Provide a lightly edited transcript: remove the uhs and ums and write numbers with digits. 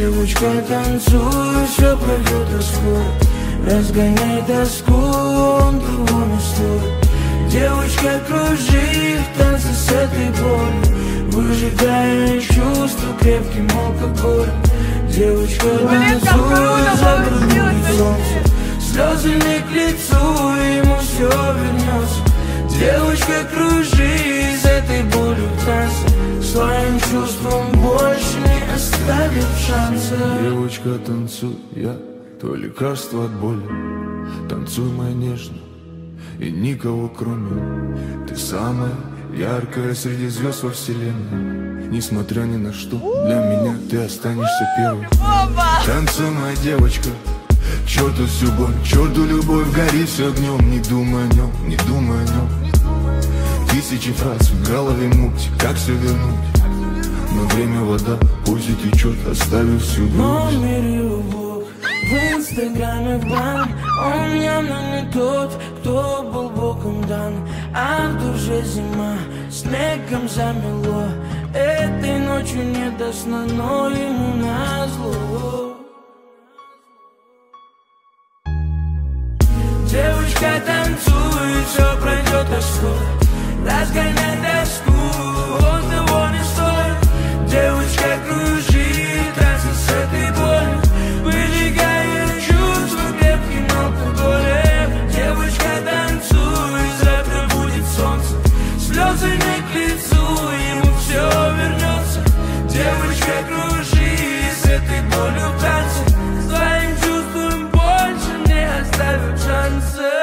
Девочка, танцуй, все пройдет и скоро. Разгоняй тоску, он того не стоит. Девочка, кружи в танце с этой болью, выжигая чувства крепким алкоголем. Девочка, танцуй, загрудит солнце, слезы не к лицу, ему все вернется. Девочка, кружи с этой болью в танце, своим чувством больше не оставив шанса. Девочка, танцуй, я твое лекарство от боли. Танцуй, моя нежно, и никого кроме. Ты самая яркая среди звезд во вселенной. Несмотря ни на что, для меня ты останешься первой. Танцуй, моя девочка, к черту всю боль, к черту любовь, гори все огнем. Не думай о нем, не думай о нем. Тысячи фраз в голове муть, как все вернуть. Но время вода, пусть и течет, оставив всю грусть. Мой мир его бог, в инстаграме в бан. Он явно не тот, кто был богом дан. А в душе зима, снегом замело. Этой ночью не до сна, но ему назло. Девочка, танцуй, все пройдет и скоро. Разгоняй тоску, он того не стоит. Девочка, кружи танцы с этой болью, выжигая чувства крепким алкоголем. Девочка, танцуй, завтра будет солнце, слезы не к лицу, ему все вернется. Девочка, кружи с этой болью в танце, своим чувством больше не оставят шанса.